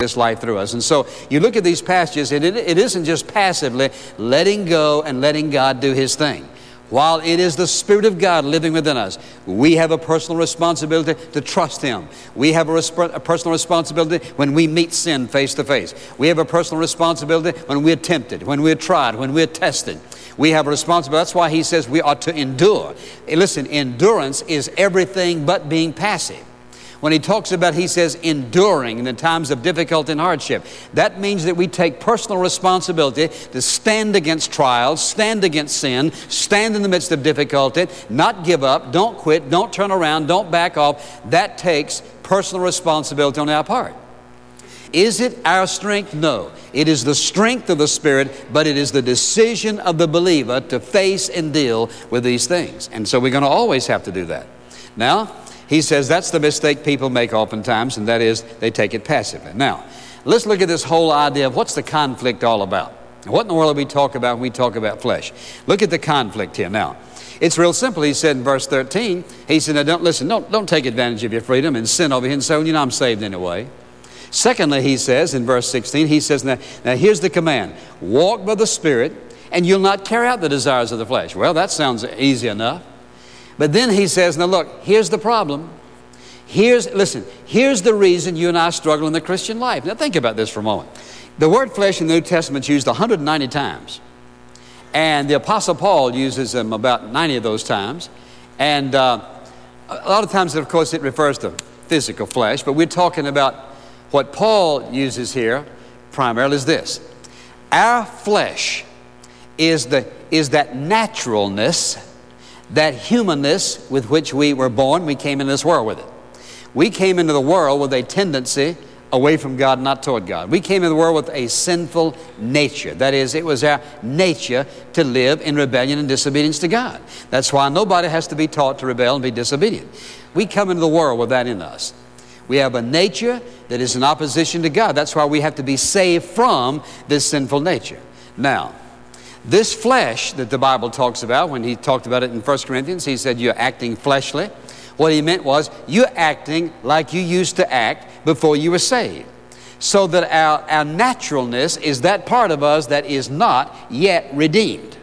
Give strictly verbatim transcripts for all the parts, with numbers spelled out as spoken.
this life through us. And so you look at these passages, and it, it isn't just passively letting go and letting God do His thing. While it is the Spirit of God living within us, we have a personal responsibility to trust Him. We have a, resp- a personal responsibility when we meet sin face to face. We have a personal responsibility when we're tempted, when we're tried, when we're tested. We have a responsibility. That's why He says we ought to endure. Listen, endurance is everything but being passive. When He talks about, He says, enduring in the times of difficulty and hardship. That means that we take personal responsibility to stand against trials, stand against sin, stand in the midst of difficulty, not give up, don't quit, don't turn around, don't back off. That takes personal responsibility on our part. Is it our strength? No. It is the strength of the Spirit, but it is the decision of the believer to face and deal with these things. And so we're going to always have to do that. Now, he says that's the mistake people make oftentimes, and that is they take it passively. Now, let's look at this whole idea of what's the conflict all about. What in the world do we talk about when we talk about flesh? Look at the conflict here. Now, it's real simple. He said in verse thirteen, he said, now don't listen, don't, don't take advantage of your freedom and sin over here and say, well, you know, I'm saved anyway. Secondly, he says in verse sixteen, he says, now, now here's the command, walk by the Spirit, and you'll not carry out the desires of the flesh. Well, that sounds easy enough. But then he says, now look, here's the problem. Here's, listen, here's the reason you and I struggle in the Christian life. Now think about this for a moment. The word flesh in the New Testament is used one hundred ninety times. And the Apostle Paul uses them about ninety of those times. And uh, a lot of times, of course, it refers to physical flesh. But we're talking about what Paul uses here primarily is this. Our flesh is, the, is that naturalness, that humanness with which we were born. We came into this world with it. We came into the world with a tendency away from God, not toward God. We came into the world with a sinful nature. That is, it was our nature to live in rebellion and disobedience to God. That's why nobody has to be taught to rebel and be disobedient. We come into the world with that in us. We have a nature that is in opposition to God. That's why we have to be saved from this sinful nature. Now, this flesh that the Bible talks about, when he talked about it in First Corinthians, he said you're acting fleshly. What he meant was you're acting like you used to act before you were saved. So that our, our naturalness is that part of us that is not yet redeemed.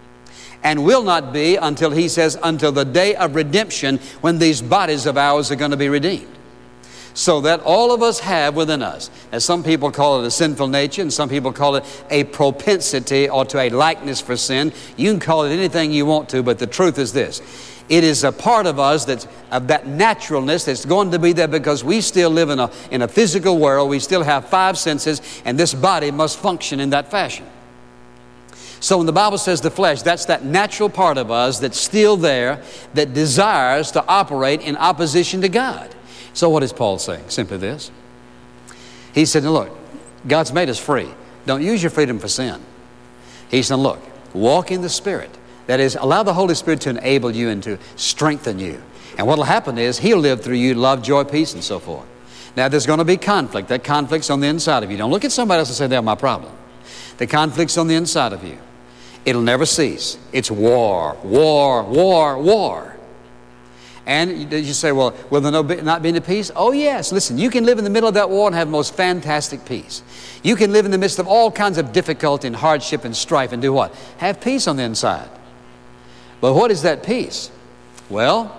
And will not be until, he says, until the day of redemption when these bodies of ours are going to be redeemed. So that all of us have within us, as some people call it a sinful nature, and some people call it a propensity or to a likeness for sin. You can call it anything you want to, but the truth is this. It is a part of us that's of that naturalness that's going to be there because we still live in a, in a physical world. We still have five senses, and this body must function in that fashion. So when the Bible says the flesh, that's that natural part of us that's still there, that desires to operate in opposition to God. So what is Paul saying? Simply this. He said, now look, God's made us free. Don't use your freedom for sin. He said, look, walk in the Spirit. That is, allow the Holy Spirit to enable you and to strengthen you. And what will happen is He'll live through you love, joy, peace, and so forth. Now, there's going to be conflict. That conflict's on the inside of you. Don't look at somebody else and say, they're my problem. The conflict's on the inside of you. It'll never cease. It's war, war, war, war. And you say, well, will there no, not be any peace? Oh, yes. Listen, you can live in the middle of that war and have the most fantastic peace. You can live in the midst of all kinds of difficulty and hardship and strife and do what? Have peace on the inside. But what is that peace? Well,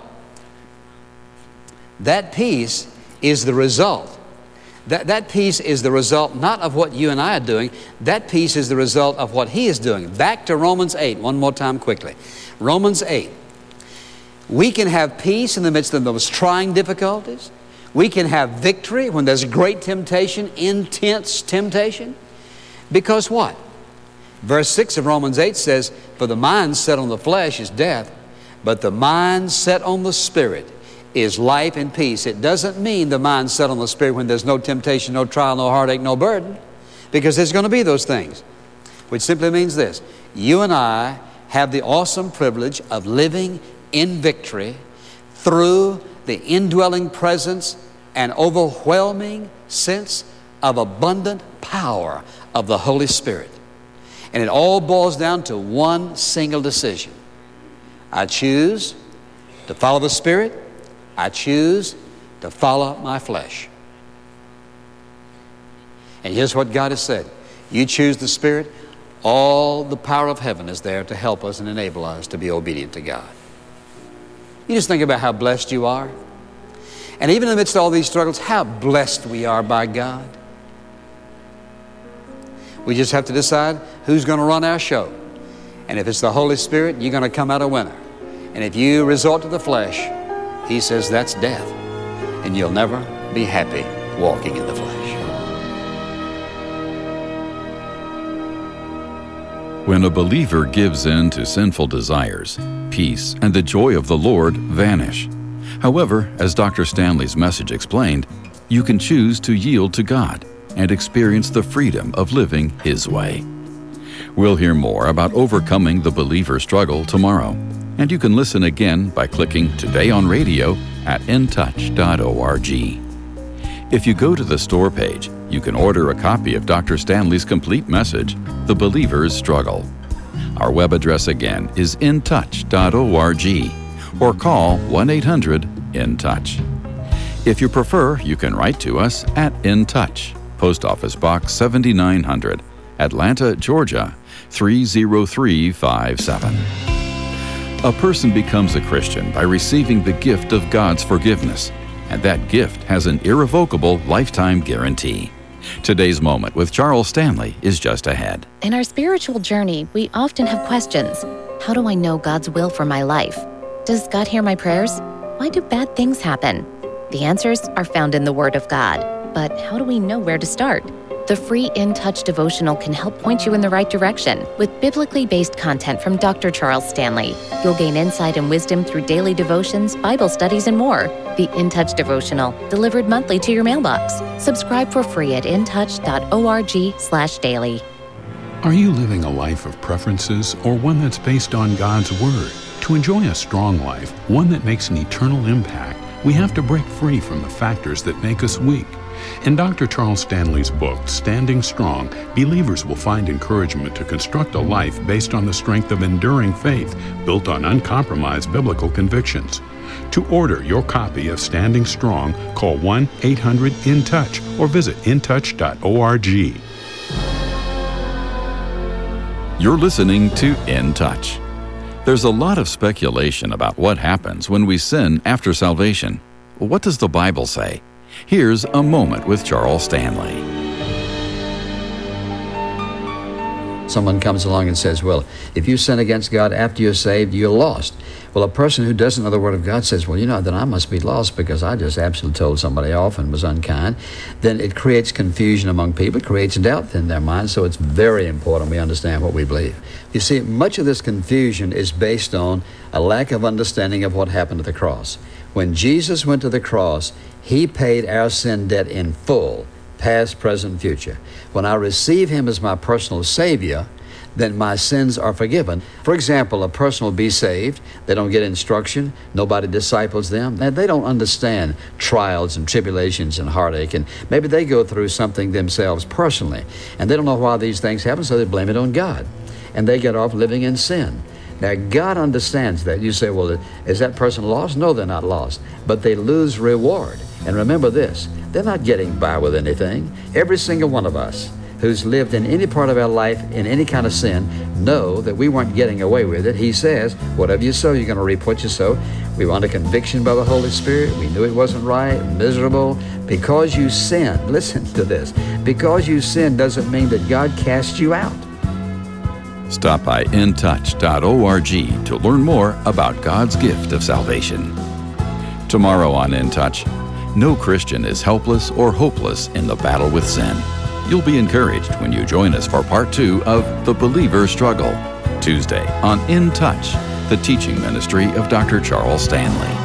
that peace is the result. That, that peace is the result not of what you and I are doing. That peace is the result of what He is doing. Back to Romans eight, one more time quickly. Romans eight. We can have peace in the midst of those trying difficulties. We can have victory when there's great temptation, intense temptation. Because what? Verse six of Romans eight says, for the mind set on the flesh is death, but the mind set on the Spirit is life and peace. It doesn't mean the mind set on the Spirit when there's no temptation, no trial, no heartache, no burden. Because there's going to be those things. Which simply means this. You and I have the awesome privilege of living in victory through the indwelling presence and overwhelming sense of abundant power of the Holy Spirit. And it all boils down to one single decision. I choose to follow the Spirit. I choose to follow my flesh. And here's what God has said. You choose the Spirit, all the power of heaven is there to help us and enable us to be obedient to God. You just think about how blessed you are. And even in the midst of all these struggles, how blessed we are by God. We just have to decide who's going to run our show. And if it's the Holy Spirit, you're going to come out a winner. And if you resort to the flesh, He says that's death. And you'll never be happy walking in the flesh. When a believer gives in to sinful desires, peace and the joy of the Lord vanish. However, as Doctor Stanley's message explained, you can choose to yield to God and experience the freedom of living His way. We'll hear more about overcoming the believer struggle tomorrow, and you can listen again by clicking Today on Radio at in touch dot org. If you go to the store page, you can order a copy of Doctor Stanley's complete message, The Believer's Struggle. Our web address again is in touch dot org, or call one eight hundred in touch. If you prefer, you can write to us at In Touch, Post Office Box seventy-nine hundred, Atlanta, Georgia three zero three five seven. A person becomes a Christian by receiving the gift of God's forgiveness, and that gift has an irrevocable lifetime guarantee. Today's Moment with Charles Stanley is just ahead. In our spiritual journey, we often have questions. How do I know God's will for my life? Does God hear my prayers? Why do bad things happen? The answers are found in the Word of God. But how do we know where to start? The free In Touch devotional can help point you in the right direction. With biblically based content from Doctor Charles Stanley, you'll gain insight and wisdom through daily devotions, Bible studies, and more. The In Touch devotional, delivered monthly to your mailbox. Subscribe for free at in touch dot org slash daily. Are you living a life of preferences or one that's based on God's Word? To enjoy a strong life, one that makes an eternal impact, we have to break free from the factors that make us weak. In Doctor Charles Stanley's book, Standing Strong, believers will find encouragement to construct a life based on the strength of enduring faith, built on uncompromised biblical convictions. To order your copy of Standing Strong, call one eight hundred in touch or visit in touch dot org. You're listening to In Touch. There's a lot of speculation about what happens when we sin after salvation. What does the Bible say? Here's a moment with Charles Stanley. Someone comes along and says, well, if you sin against God after you're saved, you're lost. Well, a person who doesn't know the Word of God says, well, you know, then I must be lost because I just absolutely told somebody off and was unkind. Then it creates confusion among people. It creates doubt in their minds. So it's very important we understand what we believe. You see, much of this confusion is based on a lack of understanding of what happened at the cross. When Jesus went to the cross, He paid our sin debt in full, past, present, future. When I receive Him as my personal Savior, then my sins are forgiven. For example, a person will be saved. They don't get instruction. Nobody disciples them. They don't understand trials and tribulations and heartache. And maybe they go through something themselves personally. And they don't know why these things happen, so they blame it on God. And they get off living in sin. Now, God understands that. You say, well, is that person lost? No, they're not lost. But they lose reward. And remember this, they're not getting by with anything. Every single one of us who's lived in any part of our life in any kind of sin know that we weren't getting away with it. He says, whatever you sow, you're going to reap what you sow. We were under conviction by the Holy Spirit. We knew it wasn't right, miserable. Because you sinned, listen to this, because you sinned doesn't mean that God cast you out. Stop by in touch dot org to learn more about God's gift of salvation. Tomorrow on In Touch, no Christian is helpless or hopeless in the battle with sin. You'll be encouraged when you join us for part two of The Believer's Struggle, Tuesday on In Touch, the teaching ministry of Doctor Charles Stanley.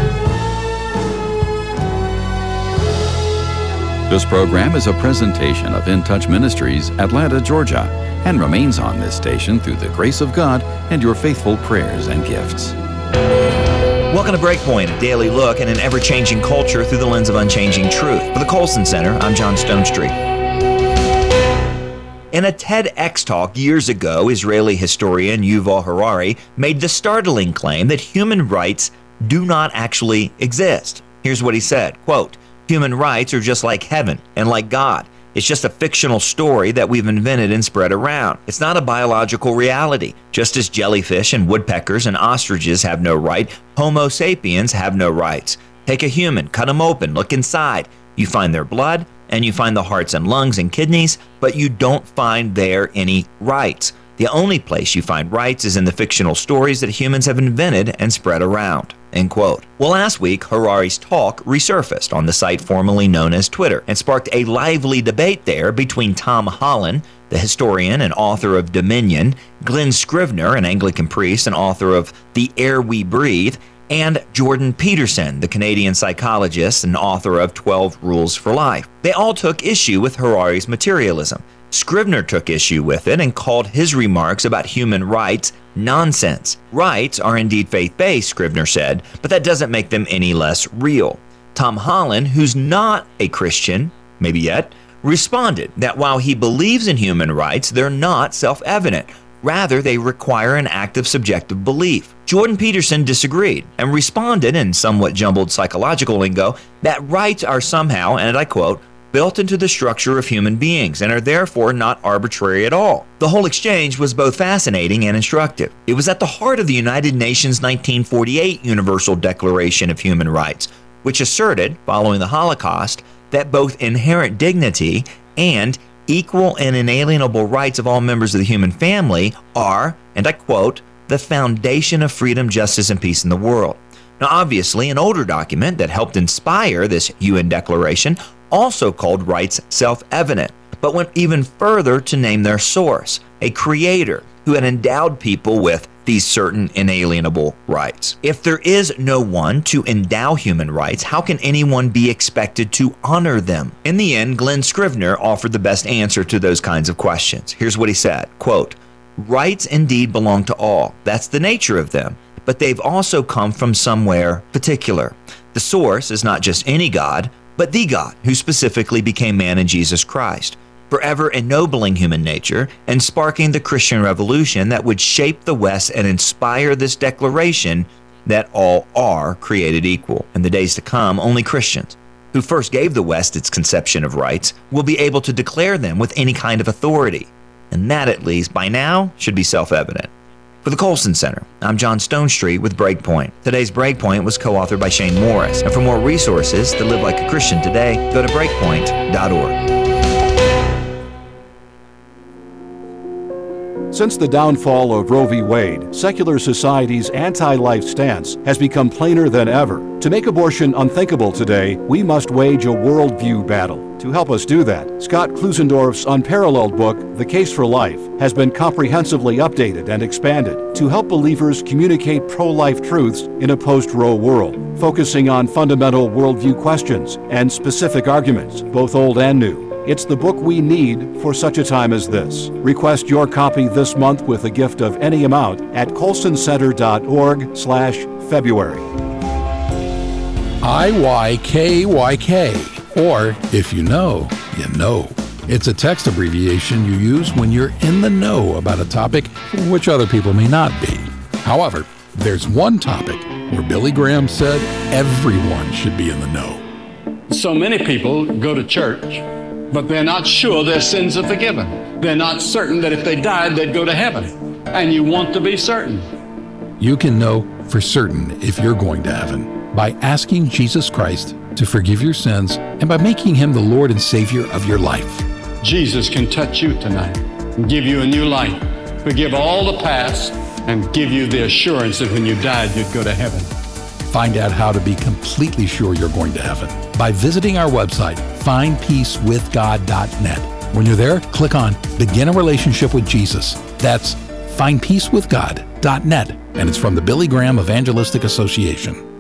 This program is a presentation of In Touch Ministries, Atlanta, Georgia, and remains on this station through the grace of God and your faithful prayers and gifts. Welcome to Breakpoint, a daily look at an ever-changing culture through the lens of unchanging truth. For the Colson Center, I'm John Stonestreet. In a TEDx talk years ago, Israeli historian Yuval Harari made the startling claim that human rights do not actually exist. Here's what he said, quote, "Human rights are just like heaven and like God. It's just a fictional story that we've invented and spread around. It's not a biological reality. Just as jellyfish and woodpeckers and ostriches have no right, Homo sapiens have no rights. Take a human, cut them open, look inside. You find their blood, and you find the hearts and lungs and kidneys, but you don't find there any rights. The only place you find rights is in the fictional stories that humans have invented and spread around." End quote. Well, last week, Harari's talk resurfaced on the site formerly known as Twitter and sparked a lively debate there between Tom Holland, the historian and author of Dominion, Glen Scrivener, an Anglican priest and author of The Air We Breathe, and Jordan Peterson, the Canadian psychologist and author of twelve Rules for Life. They all took issue with Harari's materialism. Scrivener took issue with it and called his remarks about human rights nonsense. Rights are indeed faith-based, Scrivener said, but that doesn't make them any less real. Tom Holland, who's not a Christian, maybe yet, responded that while he believes in human rights, they're not self-evident. Rather, they require an act of subjective belief. Jordan Peterson disagreed and responded in somewhat jumbled psychological lingo that rights are somehow, and I quote, built into the structure of human beings and are therefore not arbitrary at all. The whole exchange was both fascinating and instructive. It was at the heart of the United Nations nineteen forty-eight Universal Declaration of Human Rights, which asserted, following the Holocaust, that both inherent dignity and equal and inalienable rights of all members of the human family are, and I quote, the foundation of freedom, justice, and peace in the world. Now, obviously, an older document that helped inspire this U N declaration also called rights self-evident, but went even further to name their source, a creator who had endowed people with these certain inalienable rights. If there is no one to endow human rights, how can anyone be expected to honor them? In the end, Glen Scrivener offered the best answer to those kinds of questions. Here's what he said, quote, rights indeed belong to all. That's the nature of them. But they've also come from somewhere particular. The source is not just any God, but the God who specifically became man in Jesus Christ, forever ennobling human nature and sparking the Christian revolution that would shape the West and inspire this declaration that all are created equal. In the days to come, only Christians, who first gave the West its conception of rights, will be able to declare them with any kind of authority. And that, at least by now, should be self-evident. For the Colson Center, I'm John Stonestreet with Breakpoint. Today's Breakpoint was co-authored by Shane Morris. And for more resources to live like a Christian today, go to breakpoint dot org. Since the downfall of Roe v. Wade, secular society's anti-life stance has become plainer than ever. To make abortion unthinkable today, we must wage a worldview battle. To help us do that, Scott Klusendorf's unparalleled book, The Case for Life, has been comprehensively updated and expanded to help believers communicate pro-life truths in a post-Roe world, focusing on fundamental worldview questions and specific arguments, both old and new. It's the book we need for such a time as this. Request your copy this month with a gift of any amount at colson center dot org slash February. I Y K Y K, or if you know, you know. It's a text abbreviation you use when you're in the know about a topic which other people may not be. However, there's one topic where Billy Graham said everyone should be in the know. So many people go to church, but they're not sure their sins are forgiven. They're not certain that if they died, they'd go to heaven. And you want to be certain. You can know for certain if you're going to heaven by asking Jesus Christ to forgive your sins and by making him the Lord and Savior of your life. Jesus can touch you tonight and give you a new life, forgive all the past, and give you the assurance that when you died, you'd go to heaven. Find out how to be completely sure you're going to heaven by visiting our website, find peace with god dot net. When you're there, click on Begin a Relationship with Jesus. That's find peace with god dot net, and it's from the Billy Graham Evangelistic Association.